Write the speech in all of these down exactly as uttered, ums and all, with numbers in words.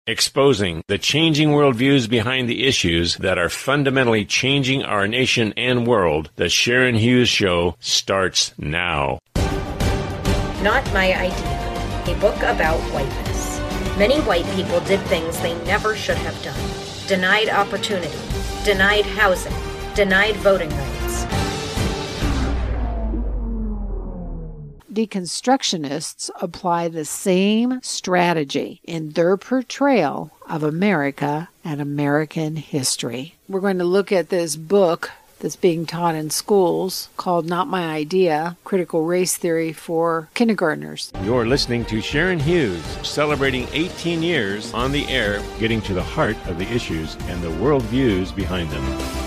exposing the changing worldviews behind the issues that are fundamentally changing our nation and world. The Sharon Hughes Show starts now. Not My Idea, a book about whiteness. Many white people did things they never should have done. Denied opportunity, denied housing, denied voting rights. Deconstructionists apply the same strategy in their portrayal of America and American history. We're going to look at this book that's being taught in schools called Not My Idea, Critical Race Theory for Kindergartners. You're listening to Sharon Hughes, celebrating eighteen years on the air, getting to the heart of the issues and the worldviews behind them.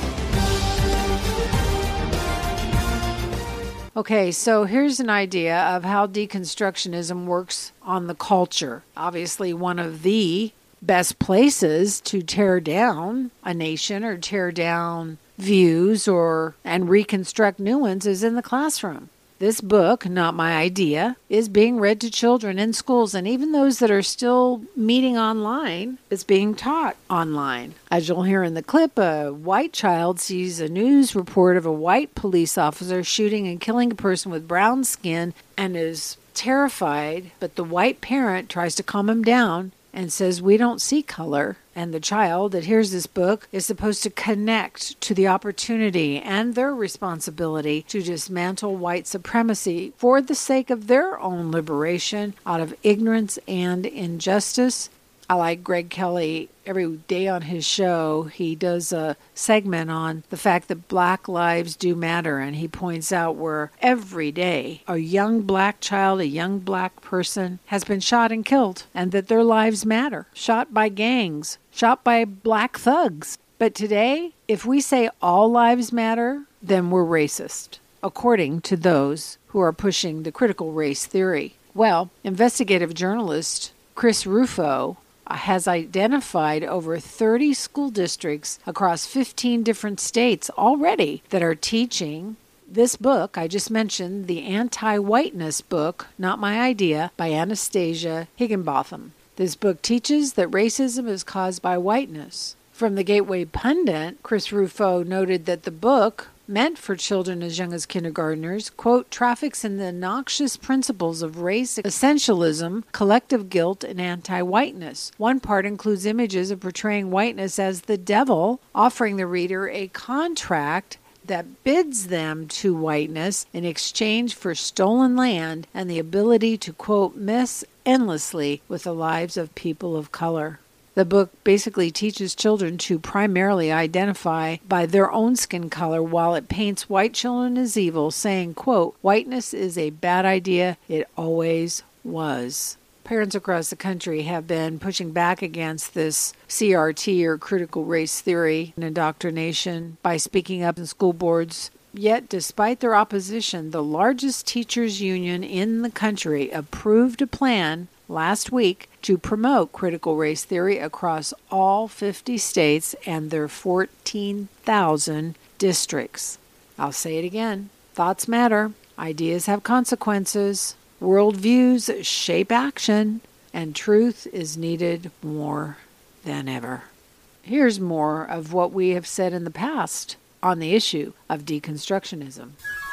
Okay, so here's an idea of how deconstructionism works on the culture. Obviously, one of the best places to tear down a nation or tear down views or and reconstruct new ones is in the classroom. This book, Not My Idea, is being read to children in schools, and even those that are still meeting online, it's being taught online. As you'll hear in the clip, a white child sees a news report of a white police officer shooting and killing a person with brown skin and is terrified, but the white parent tries to calm him down and says, "We don't see color." And the child that hears this book is supposed to connect to the opportunity and their responsibility to dismantle white supremacy for the sake of their own liberation out of ignorance and injustice. I like Greg Kelly. Every day on his show, he does a segment on the fact that black lives do matter, and he points out where every day a young black child, a young black person has been shot and killed, and that their lives matter. Shot by gangs, shot by black thugs. But today, if we say all lives matter, then we're racist, according to those who are pushing the critical race theory. Well, investigative journalist Chris Rufo has identified over thirty school districts across fifteen different states already that are teaching this book I just mentioned, the anti-whiteness book, Not My Idea, by Anastasia Higginbotham. This book teaches that racism is caused by whiteness. From the Gateway Pundit, Chris Rufo noted that the book, meant for children as young as kindergartners, quote, traffics in the noxious principles of race essentialism, collective guilt, and anti-whiteness. One part includes images of portraying whiteness as the devil, offering the reader a contract that bids them to whiteness in exchange for stolen land and the ability to, quote, mess endlessly with the lives of people of color. The book basically teaches children to primarily identify by their own skin color while it paints white children as evil, saying, quote, whiteness is a bad idea. It always was. Parents across the country have been pushing back against this C R T, or critical race theory, and indoctrination by speaking up in school boards. Yet, despite their opposition, the largest teachers' union in the country approved a plan last week to promote critical race theory across all fifty states and their fourteen thousand districts. I'll say it again. Thoughts matter. Ideas have consequences. Worldviews shape action. And truth is needed more than ever. Here's more of what we have said in the past on the issue of deconstructionism.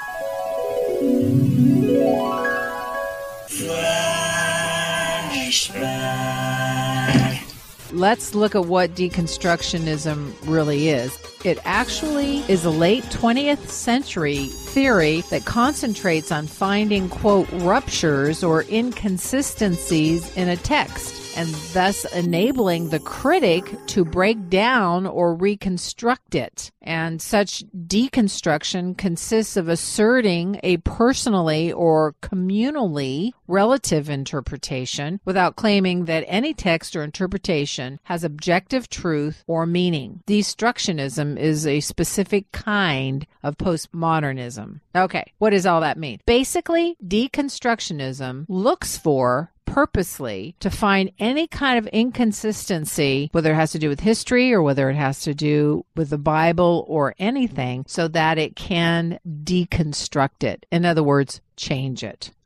Let's look at what deconstructionism really is. It actually is a late twentieth century theory that concentrates on finding, quote, ruptures or inconsistencies in a text, and thus enabling the critic to break down or reconstruct it. And such deconstruction consists of asserting a personally or communally relative interpretation without claiming that any text or interpretation has objective truth or meaning. Destructionism is a specific kind of postmodernism. Okay, what does all that mean? Basically, deconstructionism looks for purposely to find any kind of inconsistency, whether it has to do with history or whether it has to do with the Bible or anything, so that it can deconstruct it. In other words, change it.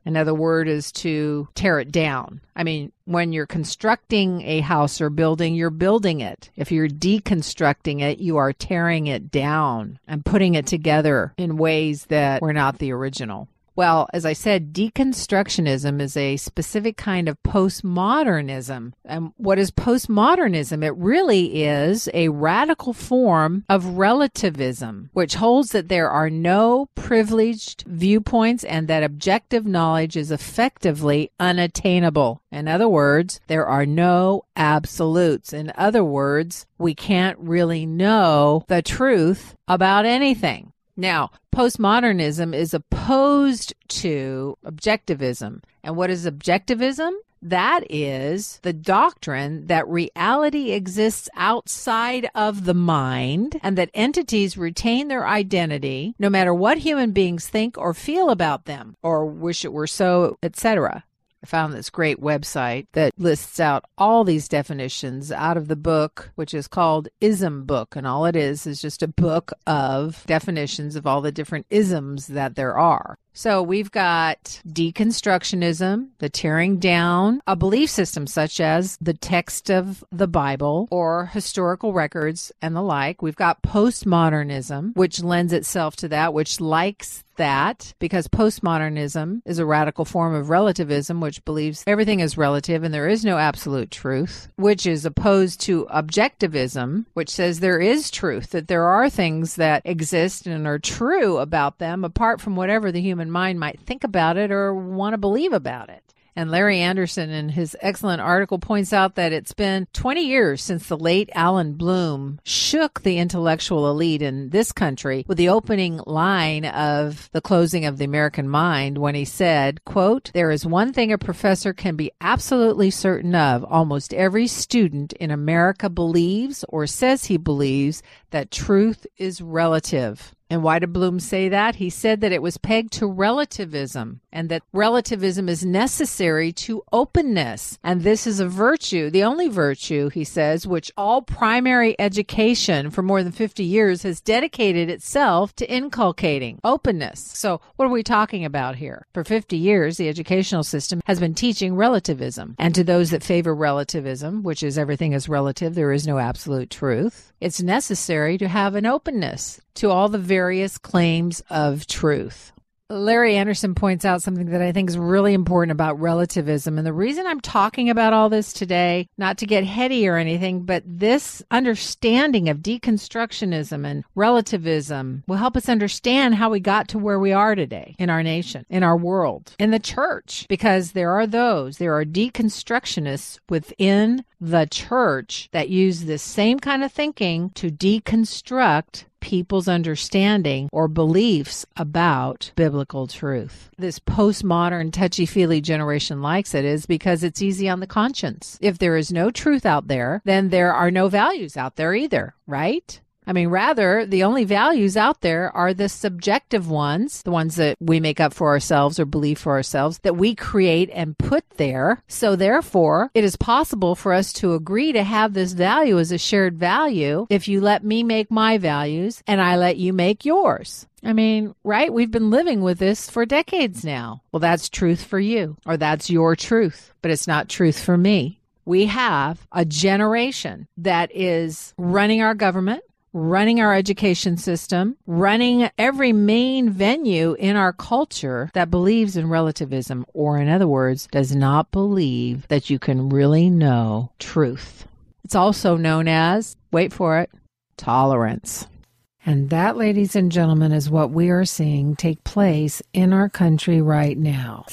Another word is to tear it down. I mean, when you're constructing a house or building, you're building it. If you're deconstructing it, you are tearing it down and putting it together in ways that were not the original. Well, as I said, deconstructionism is a specific kind of postmodernism. And what is postmodernism? It really is a radical form of relativism, which holds that there are no privileged viewpoints and that objective knowledge is effectively unattainable. In other words, there are no absolutes. In other words, we can't really know the truth about anything. Now, postmodernism is opposed to objectivism. And what is objectivism? That is the doctrine that reality exists outside of the mind and that entities retain their identity no matter what human beings think or feel about them or wish it were so, et cetera. I found this great website that lists out all these definitions out of the book, which is called Ism Book. And all it is is just a book of definitions of all the different isms that there are. So we've got deconstructionism, the tearing down a belief system such as the text of the Bible or historical records and the like. We've got postmodernism, which lends itself to that, which likes that because postmodernism is a radical form of relativism, which believes everything is relative and there is no absolute truth, which is opposed to objectivism, which says there is truth, that there are things that exist and are true about them apart from whatever the human mind might think about it or want to believe about it. And Larry Anderson, in his excellent article, points out that it's been twenty years since the late Allen Bloom shook the intellectual elite in this country with the opening line of The Closing of the American Mind when he said, quote, "There is one thing a professor can be absolutely certain of. Almost every student in America believes or says he believes that truth is relative." And why did Bloom say that? He said that it was pegged to relativism and that relativism is necessary to openness. And this is a virtue, the only virtue, he says, which all primary education for more than fifty years has dedicated itself to inculcating openness. So what are we talking about here? For fifty years, the educational system has been teaching relativism. And to those that favor relativism, which is everything is relative, there is no absolute truth, it's necessary to have an openness to all the various claims of truth. Larry Anderson points out something that I think is really important about relativism. And the reason I'm talking about all this today, not to get heady or anything, but this understanding of deconstructionism and relativism will help us understand how we got to where we are today in our nation, in our world, in the church, because there are those, there are deconstructionists within the church that use this same kind of thinking to deconstruct people's understanding or beliefs about biblical truth. This postmodern touchy-feely generation likes it is because it's easy on the conscience. If there is no truth out there, then there are no values out there either, right? I mean, rather, the only values out there are the subjective ones, the ones that we make up for ourselves or believe for ourselves, that we create and put there. So therefore, it is possible for us to agree to have this value as a shared value if you let me make my values and I let you make yours. I mean, right? We've been living with this for decades now. Well, that's truth for you, or that's your truth, but it's not truth for me. We have a generation that is running our government, running our education system, running every main venue in our culture that believes in relativism, or in other words, does not believe that you can really know truth. It's also known as, wait for it, tolerance. And that, ladies and gentlemen, is what we are seeing take place in our country right now.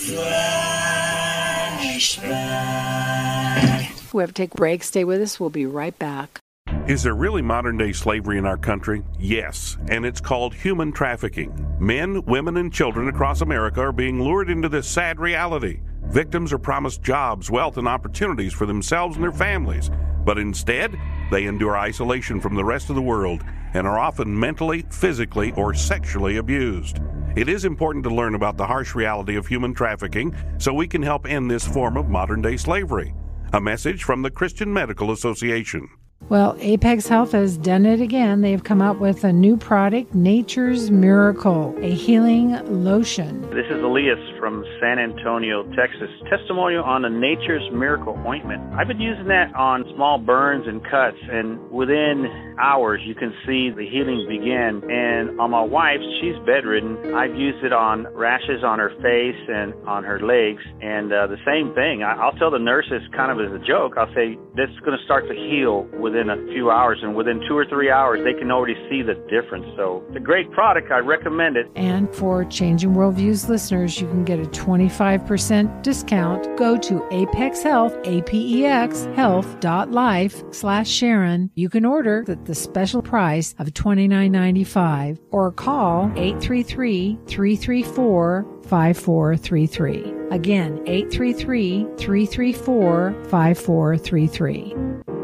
We have to take a break. Stay with us. We'll be right back. Is there really modern-day slavery in our country? Yes, and it's called human trafficking. Men, women, and children across America are being lured into this sad reality. Victims are promised jobs, wealth, and opportunities for themselves and their families, but instead, they endure isolation from the rest of the world and are often mentally, physically, or sexually abused. It is important to learn about the harsh reality of human trafficking so we can help end this form of modern-day slavery. A message from the Christian Medical Association. Well, Apex Health has done it again. They've come out with a new product, Nature's Miracle, a healing lotion. This is Elias from San Antonio, Texas. Testimonial on the Nature's Miracle Ointment. I've been using that on small burns and cuts, and within hours you can see the healing begin. And on my wife, she's bedridden. I've used it on rashes on her face and on her legs, and uh, the same thing. I, I'll tell the nurses kind of as a joke, I'll say, this is going to start to heal within a few hours, and within two or three hours they can already see the difference. So it's a great product. I recommend it. And for Changing Worldviews listeners, you can get a twenty-five percent discount. Go to Apex Health, A P E X health dot life slash Sharon. You can order at the special price of twenty-nine ninety-five or call eight three three, three three four, five four three three. Again, eight three three, three three four, five four three three.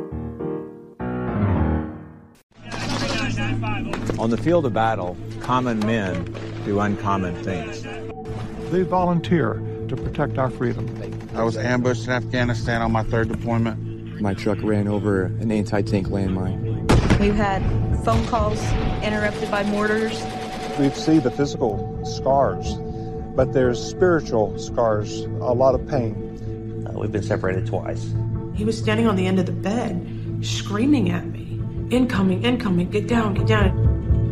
On the field of battle, common men do uncommon things. They volunteer to protect our freedom. I was ambushed in Afghanistan on my third deployment. My truck ran over an anti-tank landmine. We've had phone calls interrupted by mortars. We see the physical scars, but there's spiritual scars, a lot of pain. Uh, we've been separated twice. He was standing on the end of the bed, screaming at me, incoming, incoming, get down, get down.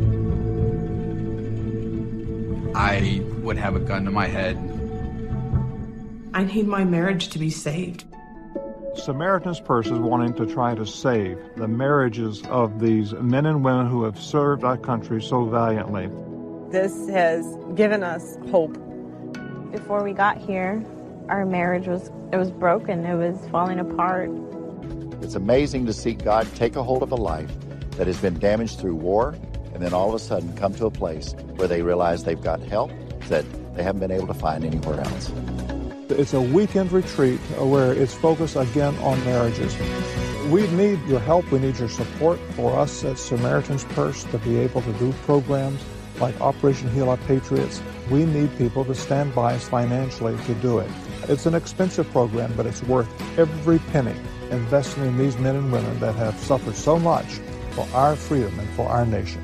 I would have a gun to my head. I need my marriage to be saved. Samaritan's Purse is wanting to try to save the marriages of these men and women who have served our country so valiantly. This has given us hope. Before we got here, our marriage was, it was broken. It was falling apart. It's amazing to see God take a hold of a life that has been damaged through war, and then all of a sudden come to a place where they realize they've got help that they haven't been able to find anywhere else. It's a weekend retreat where it's focused again on marriages. We need your help. We need your support for us at Samaritan's Purse to be able to do programs like Operation Heal Our Patriots. We need people to stand by us financially to do it. It's an expensive program, but it's worth every penny investing in these men and women that have suffered so much for our freedom and for our nation.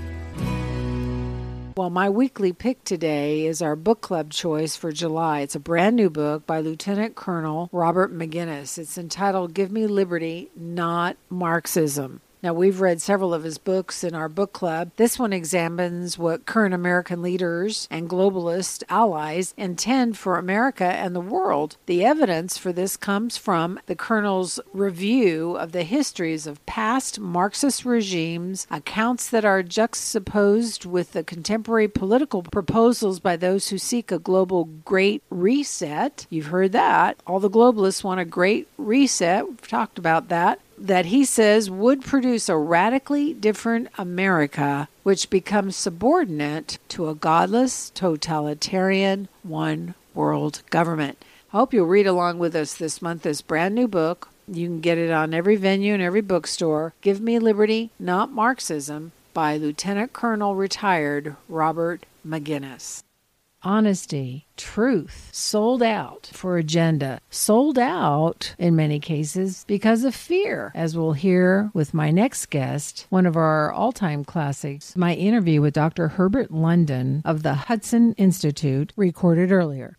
Well, my weekly pick today is our book club choice for July. It's a brand new book by Lieutenant Colonel Robert McGinnis. It's entitled Give Me Liberty, Not Marxism. Now, we've read several of his books in our book club. This one examines what current American leaders and globalist allies intend for America and the world. The evidence for this comes from the Colonel's review of the histories of past Marxist regimes, accounts that are juxtaposed with the contemporary political proposals by those who seek a global Great Reset. You've heard that. All the globalists want a Great Reset. We've talked about that. That he says would produce a radically different America, which becomes subordinate to a godless, totalitarian, one-world government. I hope you'll read along with us this month, this brand new book. You can get it on every venue and every bookstore. Give Me Liberty, Not Marxism, by Lieutenant Colonel Retired Robert McGinnis. Honesty, truth, sold out for agenda, sold out in many cases because of fear, as we'll hear with my next guest, one of our all-time classics, my interview with Doctor Herbert London of the Hudson Institute, recorded earlier.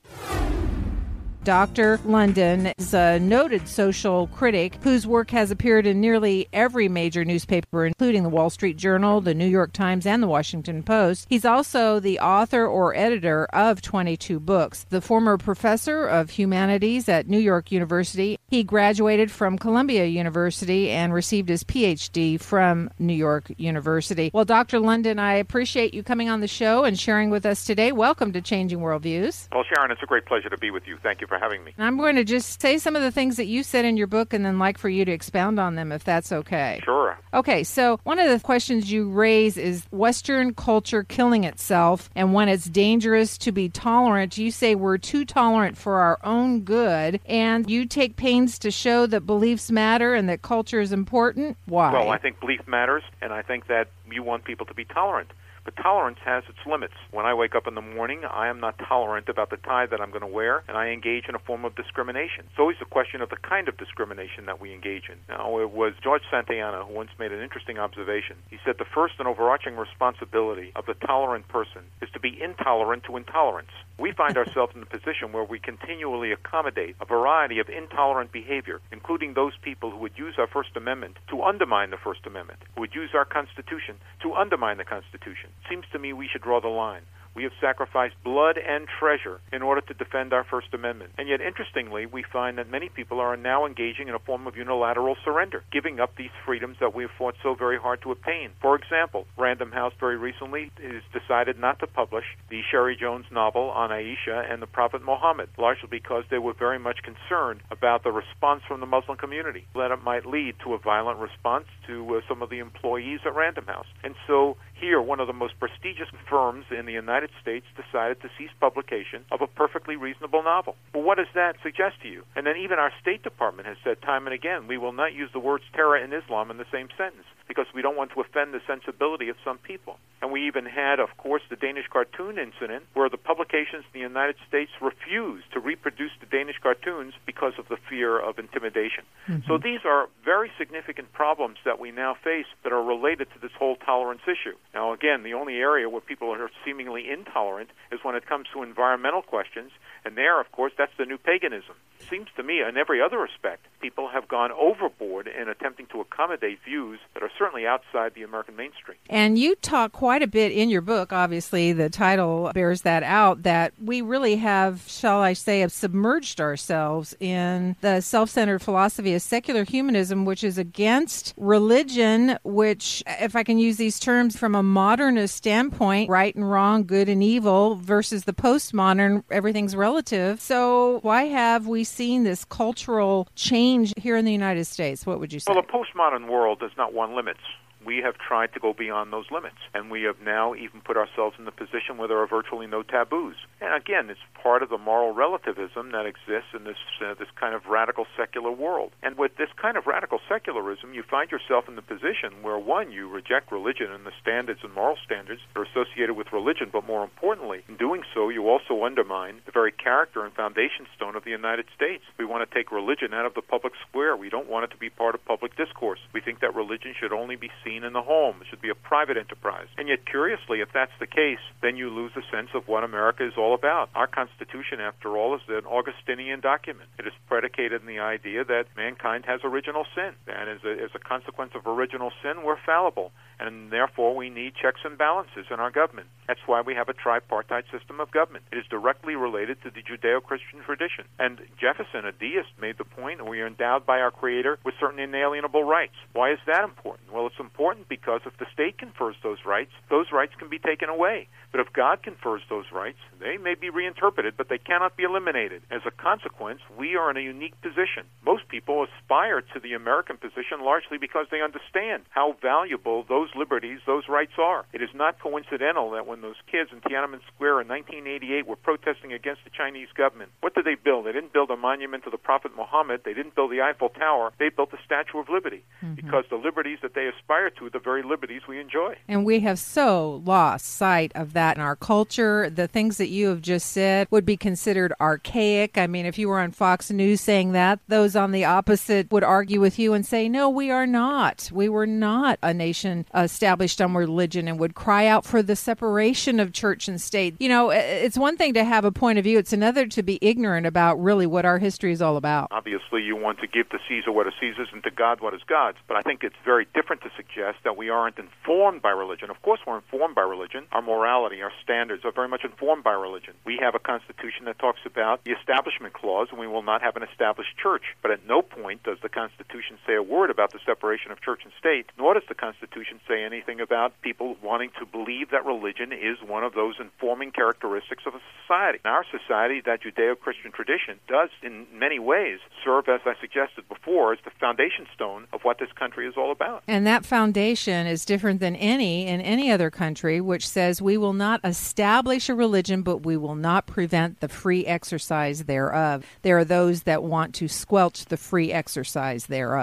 Doctor London is a noted social critic whose work has appeared in nearly every major newspaper, including the Wall Street Journal, the New York Times, and the Washington Post. He's also the author or editor of twenty-two books. The former professor of humanities at New York University, he graduated from Columbia University and received his P H D from New York University. Well, Doctor London, I appreciate you coming on the show and sharing with us today. Welcome to Changing Worldviews. Well, Sharon, it's a great pleasure to be with you. Thank you for having me. And I'm going to just say some of the things that you said in your book and then like for you to expound on them, if that's okay. Sure. Okay, so one of the questions you raise is Western culture killing itself, and when it's dangerous to be tolerant, you say we're too tolerant for our own good, and you take pains to show that beliefs matter and that culture is important. Why? Well, I think belief matters, and I think that you want people to be tolerant. but tolerance has its limits. When I wake up in the morning, I am not tolerant about the tie that I'm going to wear, and I engage in a form of discrimination. It's always a question of the kind of discrimination that we engage in. Now, it was George Santayana who once made an interesting observation. He said the first and overarching responsibility of the tolerant person is to be intolerant to intolerance. We find ourselves in a position where we continually accommodate a variety of intolerant behavior, including those people who would use our First Amendment to undermine the First Amendment, who would use our Constitution to undermine the Constitution. It seems to me we should draw the line. We have sacrificed blood and treasure in order to defend our First Amendment. And yet, interestingly, we find that many people are now engaging in a form of unilateral surrender, giving up these freedoms that we have fought so very hard to obtain. For example, Random House very recently has decided not to publish the Sherry Jones novel on Aisha and the Prophet Muhammad, largely because they were very much concerned about the response from the Muslim community, that it might lead to a violent response to uh, some of the employees at Random House. And so here, one of the most prestigious firms in the United States decided to cease publication of a perfectly reasonable novel. Well, what does that suggest to you? And then even our State Department has said time and again, we will not use the words terror and Islam in the same sentence because we don't want to offend the sensibility of some people. And we even had, of course, the Danish cartoon incident where the publications in the United States refused to reproduce the Danish cartoons because of the fear of intimidation. Mm-hmm. So these are very significant problems that we now face that are related to this whole tolerance issue. Now, again, the only area where people are seemingly intolerant is when it comes to environmental questions, and there, of course, that's the new paganism. It seems to me, in every other respect, people have gone overboard in attempting to accommodate views that are certainly outside the American mainstream. And you talk quite a bit in your book, obviously the title bears that out, that we really have, shall I say, submerged ourselves in the self-centered philosophy of secular humanism, which is against religion, which, if I can use these terms from a modernist standpoint, right and wrong, good and evil, versus the postmodern, everything's relative. So why have we seen this cultural change here in the United States? What would you say? Well, the postmodern world does not want limits. We have tried to go beyond those limits, and we have now even put ourselves in the position where there are virtually no taboos. And again, it's part of the moral relativism that exists in this uh, this kind of radical secular world. And with this kind of radical secularism, you find yourself in the position where, one, you reject religion and the standards and moral standards that are associated with religion, but more importantly, in doing so, you also undermine the very character and foundation stone of the United States. We want to take religion out of the public square. We don't want it to be part of public discourse. We think that religion should only be seen in the home. It should be a private enterprise. And yet, curiously, if that's the case, then you lose a sense of what America is all about. Our Constitution, after all, is an Augustinian document. It is predicated in the idea that mankind has original sin. And as a, as a consequence of original sin, we're fallible. And therefore, we need checks and balances in our government. That's why we have a tripartite system of government. It is directly related to the Judeo-Christian tradition. And Jefferson, a deist, made the point that we are endowed by our Creator with certain inalienable rights. Why is that important? Well, it's important because if the state confers those rights, those rights can be taken away. But if God confers those rights, they may be reinterpreted, but they cannot be eliminated. As a consequence, we are in a unique position. Most people aspire to the American position largely because they understand how valuable those liberties, those rights are. It is not coincidental that when those kids in Tiananmen Square in nineteen eighty-eight were protesting against the Chinese government, what did they build? They didn't build a monument to the Prophet Muhammad. They didn't build the Eiffel Tower. They built the Statue of Liberty, mm-hmm. because the liberties that they aspire to are the very liberties we enjoy. And we have so lost sight of that in our culture. The things that you have just said would be considered archaic. I mean, if you were on Fox News saying that, those on the opposite would argue with you and say, no, we are not. We were not a nation established on religion, and would cry out for the separation of church and state. You know, it's one thing to have a point of view. It's another to be ignorant about really what our history is all about. Obviously, you want to give to Caesar what is Caesar's and to God what is God's. But I think it's very different to suggest that we aren't informed by religion. Of course, we're informed by religion. Our morality, our standards are very much informed by religion. We have a constitution that talks about the Establishment Clause, and we will not have an established church. But at no point does the Constitution say a word about the separation of church and state, nor does the Constitution say anything about people wanting to believe that religion is one of those informing characteristics of a society. In our society, that Judeo-Christian tradition does, in many ways, serve, as I suggested before, as the foundation stone of what this country is all about. And that foundation is different than any in any other country, which says we will not establish a religion, but we will not prevent the free exercise thereof. There are those that want to squelch the free exercise thereof.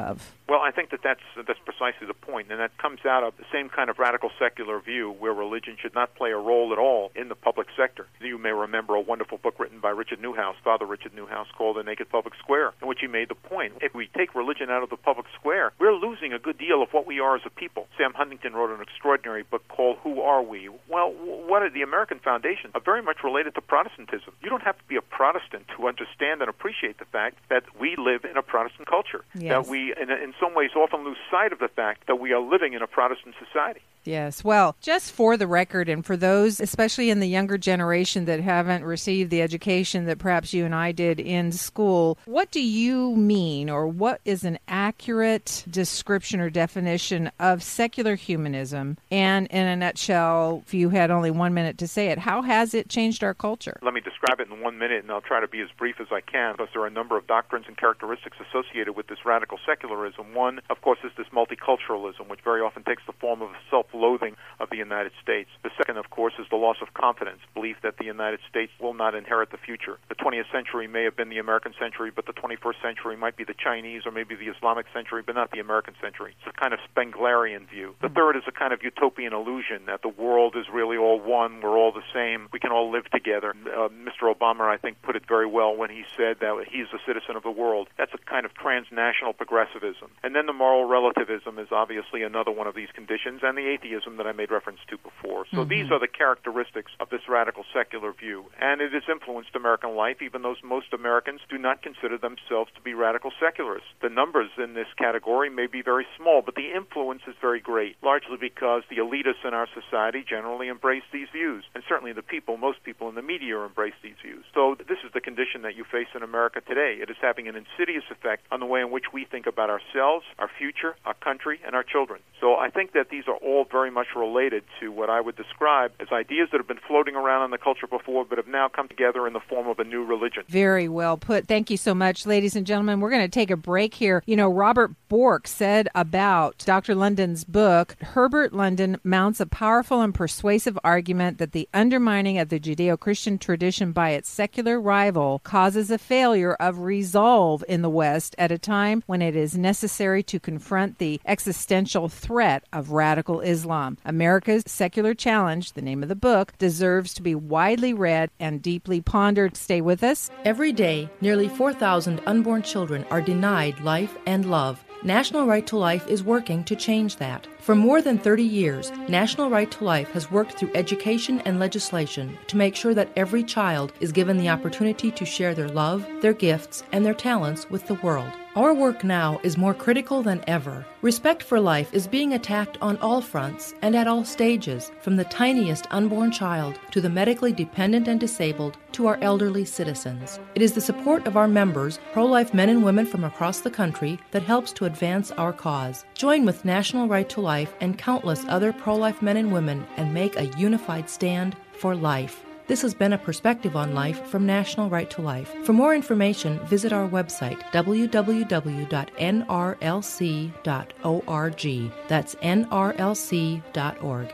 Well, I think that that's, that's precisely the point, and that comes out of the same kind of radical secular view where religion should not play a role at all in the public sector. You may remember a wonderful book written by Richard Newhouse, Father Richard Newhouse, called The Naked Public Square, in which he made the point, if we take religion out of the public square, we're losing a good deal of what we are as a people. Sam Huntington wrote an extraordinary book called Who Are We? Well, what are the American foundations are very much related to Protestantism. You don't have to be a Protestant to understand and appreciate the fact that we live in a Protestant culture, yes. that we, in, in some ways, often lose sight of the fact that we are living in a Protestant society. Yes. Well, just for the record, and for those, especially in the younger generation that haven't received the education that perhaps you and I did in school, what do you mean, or what is an accurate description or definition of secular humanism? And in a nutshell, if you had only one minute to say it, how has it changed our culture? Let me describe it in one minute, and I'll try to be as brief as I can, because there are a number of doctrines and characteristics associated with this radical secularism. One, of course, is this multiculturalism, which very often takes the form of self-loathing of the United States. The second, of course, is the loss of confidence, belief that the United States will not inherit the future. The twentieth century may have been the American century, but the twenty-first century might be the Chinese or maybe the Islamic century, but not the American century. It's a kind of Spenglerian view. The third is a kind of utopian illusion that the world is really all one, we're all the same, we can all live together. Uh, Mister Obama, I think, put it very well when he said that he's a citizen of the world. That's a kind of transnational progressivism. And then the moral relativism is obviously another one of these conditions, and the atheism that I made reference to before. So mm-hmm. these are the characteristics of this radical secular view. And it has influenced American life, even though most Americans do not consider themselves to be radical secularists. The numbers in this category may be very small, but the influence is very great, largely because the elitists in our society generally embrace these views. And certainly the people, most people in the media embrace these views. So this is the condition that you face in America today. It is having an insidious effect on the way in which we think about ourselves, our future, our country, and our children. So I think that these are all very much related to what I would describe as ideas that have been floating around in the culture before, but have now come together in the form of a new religion. Very well put. Thank you so much, ladies and gentlemen. We're going to take a break here. You know, Robert Bork said about Doctor London's book, Herbert London mounts a powerful and persuasive argument that the undermining of the Judeo-Christian tradition by its secular rival causes a failure of resolve in the West at a time when it is necessary to confront the existential threat of radical Islam. America's Secular Challenge, the name of the book, deserves to be widely read and deeply pondered. Stay with us. Every day, nearly four thousand unborn children are denied life and love. National Right to Life is working to change that. For more than thirty years, National Right to Life has worked through education and legislation to make sure that every child is given the opportunity to share their love, their gifts, and their talents with the world. Our work now is more critical than ever. Respect for life is being attacked on all fronts and at all stages, from the tiniest unborn child to the medically dependent and disabled to our elderly citizens. It is the support of our members, pro-life men and women from across the country, that helps to advance our cause. Join with National Right to Life and countless other pro-life men and women and make a unified stand for life. This has been a perspective on life from National Right to Life. For more information, visit our website, w w w dot n r l c dot org. That's n r l c dot org.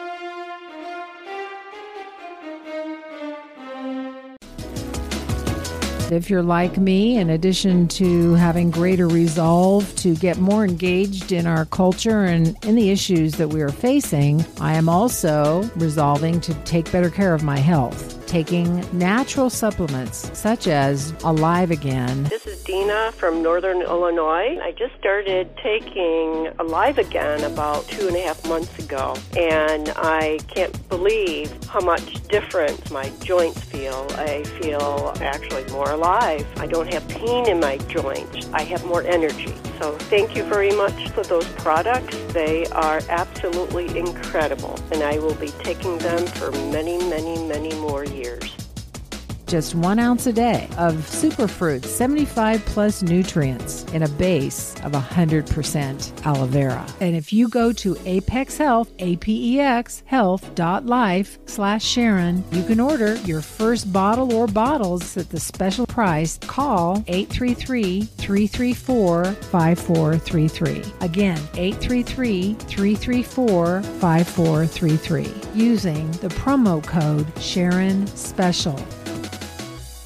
If you're like me, in addition to having greater resolve to get more engaged in our culture and in the issues that we are facing, I am also resolving to take better care of my health, taking natural supplements such as Alive Again. This is Dina from Northern Illinois. I just started taking Alive Again about two and a half months ago, and I can't believe how much difference my joints feel. I feel actually more alive. I don't have pain in my joints. I have more energy. So thank you very much for those products. They are absolutely incredible, and I will be taking them for many, many, many more years. Just one ounce a day of superfruits, seventy-five plus nutrients in a base of one hundred percent aloe vera. And if you go to Apex Health, A P E X health dot life slash Sharon, you can order your first bottle or bottles at the special price. Call eight three three, three three four, five four three three. Again, eight three three, three three four, five four three three. Using the promo code Sharon Special.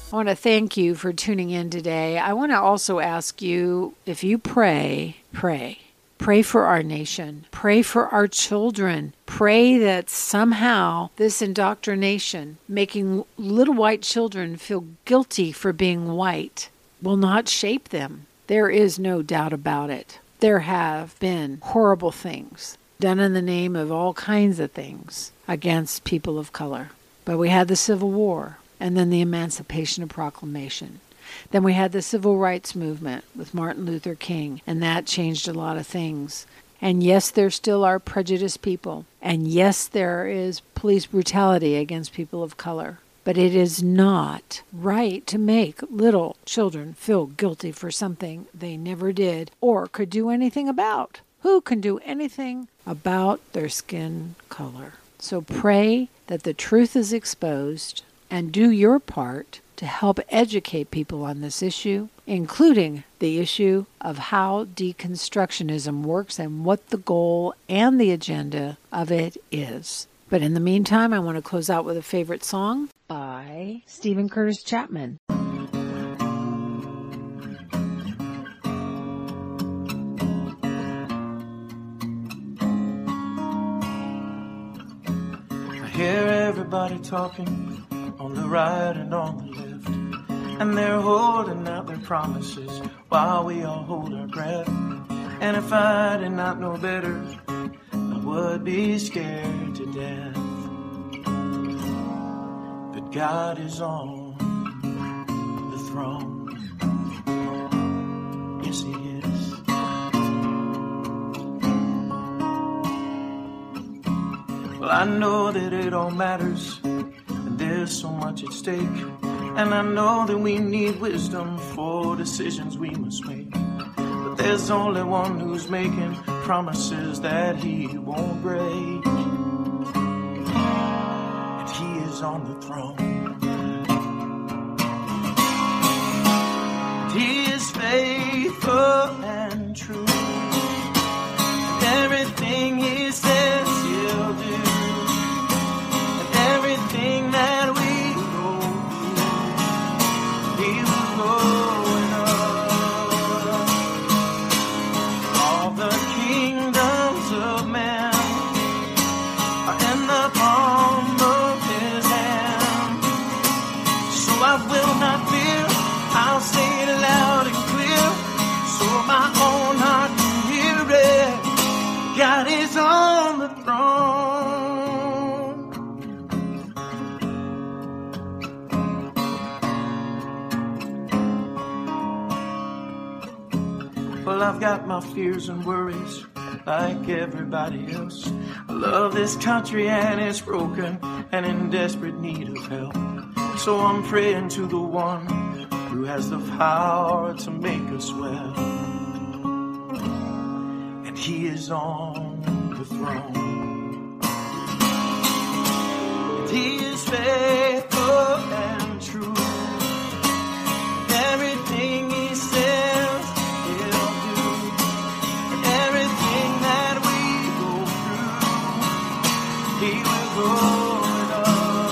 I want to thank you for tuning in today. I want to also ask you, if you pray, pray. Pray for our nation. Pray for our children. Pray that somehow this indoctrination, making little white children feel guilty for being white, will not shape them. There is no doubt about it. There have been horrible things done in the name of all kinds of things against people of color. But we had the Civil War and then the Emancipation Proclamation. Then we had the Civil Rights Movement with Martin Luther King, and that changed a lot of things. And yes, there still are prejudiced people. And yes, there is police brutality against people of color. But it is not right to make little children feel guilty for something they never did or could do anything about. Who can do anything about their skin color? So pray that the truth is exposed and do your part to help educate people on this issue, including the issue of how deconstructionism works and what the goal and the agenda of it is. But in the meantime, I want to close out with a favorite song by Stephen Curtis Chapman. I hear everybody talking on the right and on the left, and they're holding out their promises while we all hold our breath. And if I did not know better, I would be scared to death. But God is on the throne. Yes, He is. Well, I know that it all matters, and there's so much at stake. And I know that we need wisdom for decisions we must make. But there's only one who's making promises that He won't break. And He is on the throne. And He is faithful and true. And everything He says He'll do. And everything that we going up. All the kingdoms of man are in the palm of His hand. So I will not fear, I'll say it loud and clear, so my own heart can hear it. God is on the throne. Well, I've got my fears and worries like everybody else. I love this country and it's broken and in desperate need of help. So I'm praying to the one who has the power to make us well. And He is on the throne. And He is faithful and true. Everything He says going up.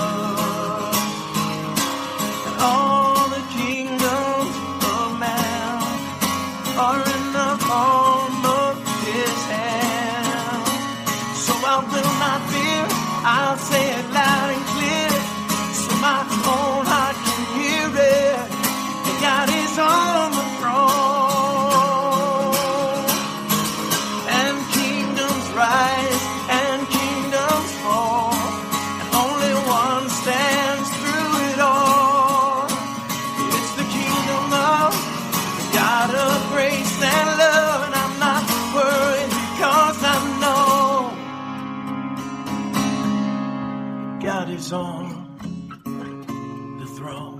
And all the kingdoms of man are in the palm of His hand. So I will not fear, I'll say it loud and clear, so my own heart can hear it. And God is on the throne. And kingdoms rise and kingdoms fall. Stands through it all. It's the kingdom of the God of grace and love, and I'm not worried because I know God is on the throne.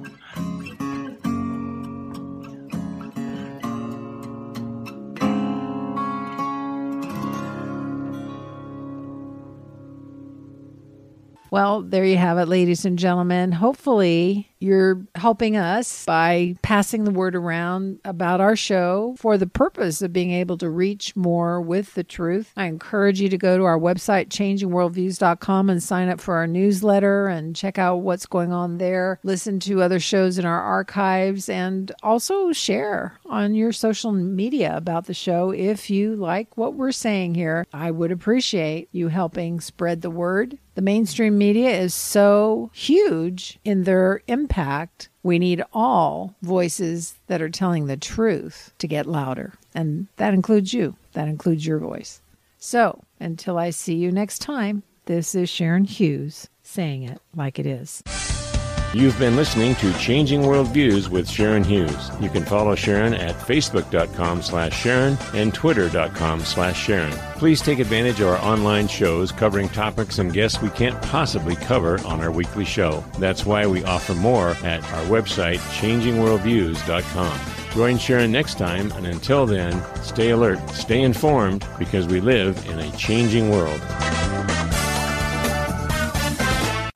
Well, there you have it, ladies and gentlemen. Hopefully, you're helping us by passing the word around about our show for the purpose of being able to reach more with the truth. I encourage you to go to our website, changing worldviews dot com, and sign up for our newsletter and check out what's going on there. Listen to other shows in our archives and also share on your social media about the show if you like what we're saying here. I would appreciate you helping spread the word. The mainstream media is so huge in their impact. We need all voices that are telling the truth to get louder. And that includes you. That includes your voice. So until I see you next time, this is Sharon Hughes saying it like it is. You've been listening to Changing Worldviews with Sharon Hughes. You can follow Sharon at facebook.com slash Sharon and twitter.com slash Sharon. Please take advantage of our online shows covering topics and guests we can't possibly cover on our weekly show. That's why we offer more at our website, changing worldviews dot com. Join Sharon next time, and until then, stay alert, stay informed, because we live in a changing world.